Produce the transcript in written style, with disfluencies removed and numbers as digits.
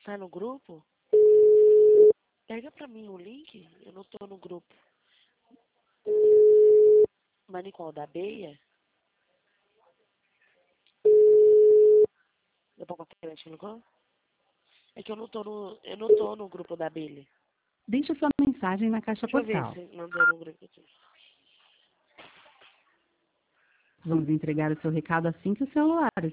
Tá no grupo? Pega pra mim o link. Eu não tô no grupo. Mas em qual? Da Beia? Eu vou colocar no grupo? É que eu não tô no grupo da Abelha. Deixe sua mensagem na caixa Deixa eu ver postal. se mandou no grupo aqui. Vamos entregar o seu recado assim que o celular